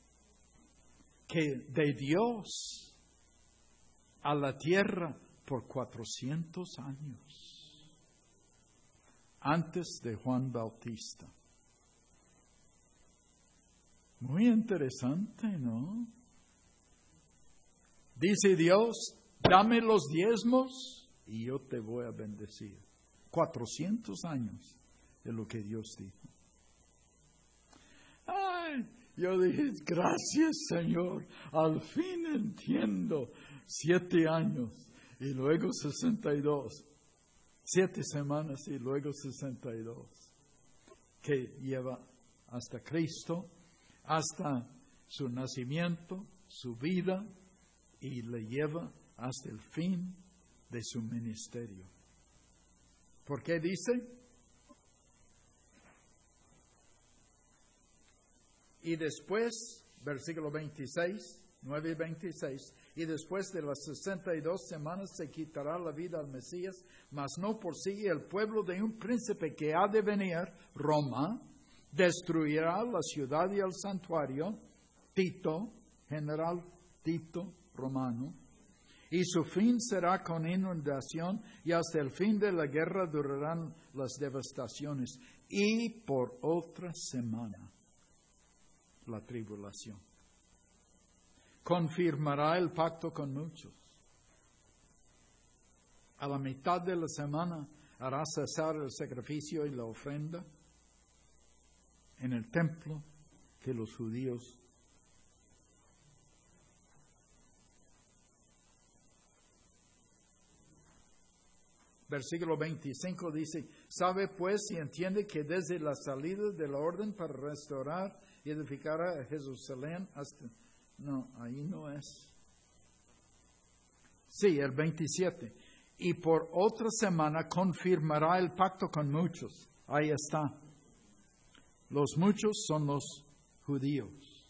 de Dios a la tierra por 400 años, antes de Juan Bautista. Muy interesante, ¿no? Dice Dios, dame los diezmos y yo te voy a bendecir. 400 años de lo que Dios dijo. Yo dije, gracias Señor, al fin entiendo. 7 años y luego 62. 7 semanas y luego 62. Que lleva hasta Cristo, hasta su nacimiento, su vida, y le lleva hasta el fin de su ministerio. ¿Por qué dice? Y después, versículo 26, 9 y 26, y después de las 62 semanas se quitará la vida al Mesías, mas no por sí, y el pueblo de un príncipe que ha de venir, Roma, destruirá la ciudad y el santuario, Tito, general Tito, romano, y su fin será con inundación, y hasta el fin de la guerra durarán las devastaciones, y por otra semana la tribulación. Confirmará el pacto con muchos. A la mitad de la semana hará cesar el sacrificio y la ofrenda en el templo que los judíos versículo 25 dice, sabe pues y entiende que desde la salida de la orden para restaurar y edificar a Jerusalén hasta... No, ahí no es. Sí, el 27. y por otra semana confirmará el pacto con muchos. Ahí está. Los muchos son los judíos.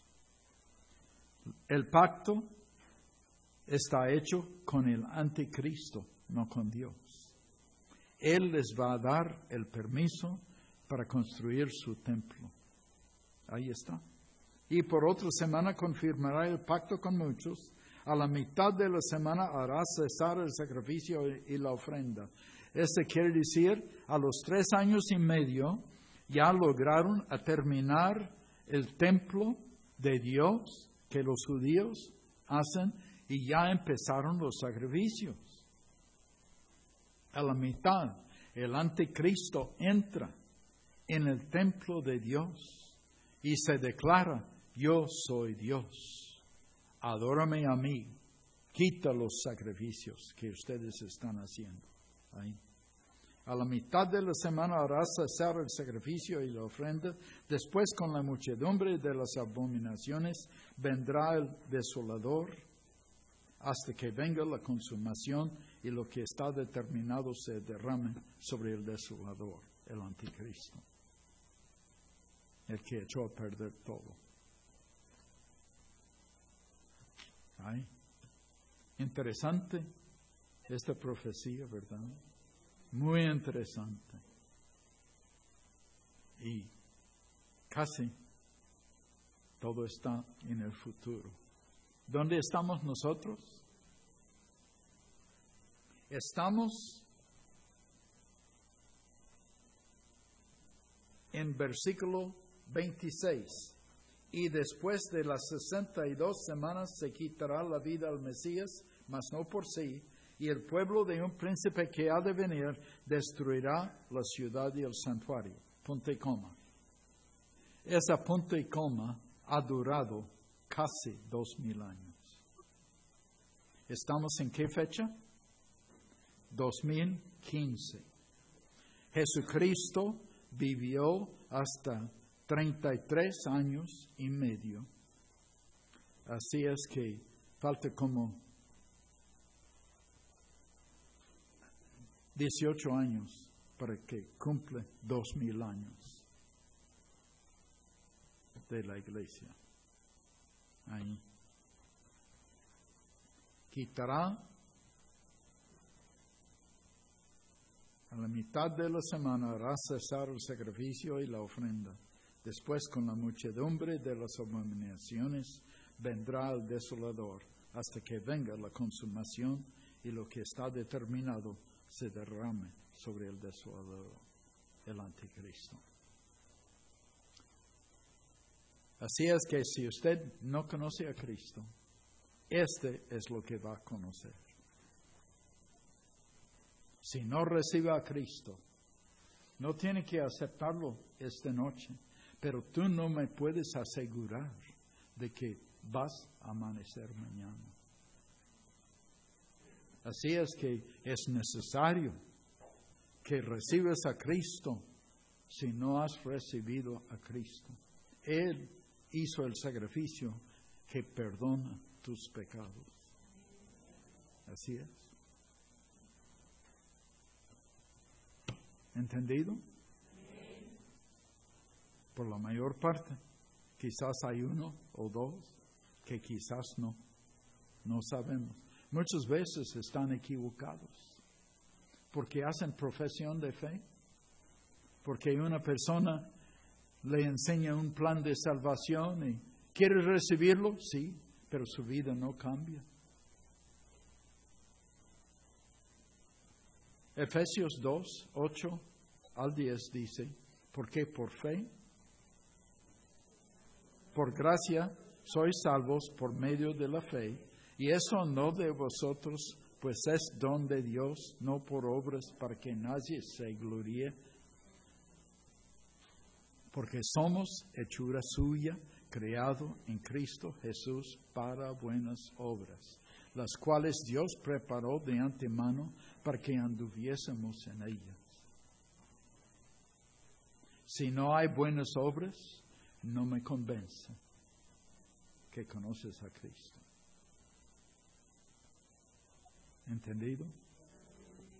El pacto está hecho con el anticristo, no con Dios. Él les va a dar el permiso para construir su templo. Ahí está. Y por otra semana confirmará el pacto con muchos. A la mitad de la semana hará cesar el sacrificio y la ofrenda. Quiere decir, a los 3 años y medio ya lograron terminar el templo de Dios que los judíos hacen y ya empezaron los sacrificios. A la mitad, el anticristo entra en el templo de Dios y se declara: yo soy Dios. Adórame a mí, quita los sacrificios que ustedes están haciendo. Ahí. A la mitad de la semana hará cesar el sacrificio y la ofrenda. Después, con la muchedumbre de las abominaciones, vendrá el desolador hasta que venga la consumación y lo que está determinado se derrame sobre el desolador, el anticristo, el que echó a perder todo. Ay, interesante esta profecía, ¿verdad? Muy interesante. Y casi todo está en el futuro. ¿Dónde estamos nosotros? Estamos en versículo 26. Y después de las 62 semanas se quitará la vida al Mesías, mas no por sí, y el pueblo de un príncipe que ha de venir destruirá la ciudad y el santuario. Punto y coma. Esa punto y coma ha durado casi 2000 años. ¿Estamos en qué fecha? 2015. Jesucristo vivió hasta 33 años y medio. Así es que falta como 18 años para que cumple 2000 años de la iglesia. Ahí. Quitará a la mitad de la semana, hará cesar el sacrificio y la ofrenda. Después, con la muchedumbre de las abominaciones, vendrá el desolador, hasta que venga la consumación y lo que está determinado se derrame sobre el desolador, el anticristo. Así es que si usted no conoce a Cristo, este es lo que va a conocer. Si no recibe a Cristo, no tiene que aceptarlo esta noche. Pero tú no me puedes asegurar de que vas a amanecer mañana. Así es que es necesario que recibas a Cristo si no has recibido a Cristo. Él hizo el sacrificio que perdona tus pecados. Así es. ¿Entendido? Por la mayor parte. Quizás hay uno o dos que quizás no. No sabemos. Muchas veces están equivocados porque hacen profesión de fe. Porque una persona le enseña un plan de salvación y quiere recibirlo, sí, pero su vida no cambia. Efesios 2, 8 al 10 dice, porque por fe, por gracia, sois salvos por medio de la fe, y eso no de vosotros, pues es don de Dios, no por obras, para que nadie se gloríe, porque somos hechura suya, creado en Cristo Jesús para buenas obras, las cuales Dios preparó de antemano para que anduviésemos en ellas. Si no hay buenas obras, no me convence que conoces a Cristo. ¿Entendido?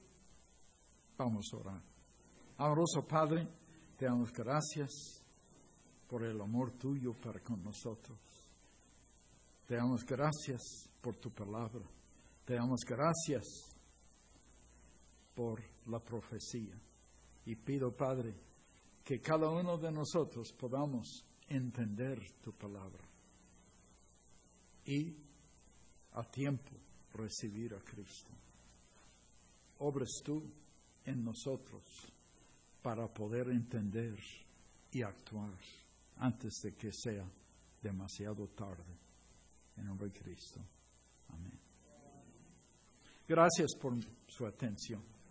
Vamos a orar. Amoroso Padre, te damos gracias por el amor tuyo para con nosotros. Te damos gracias por tu palabra. Te damos gracias por la profecía. Y pido, Padre, que cada uno de nosotros podamos entender tu palabra y a tiempo recibir a Cristo. Obres tú en nosotros para poder entender y actuar antes de que sea demasiado tarde. En nombre de Cristo. Amén. Gracias por su atención.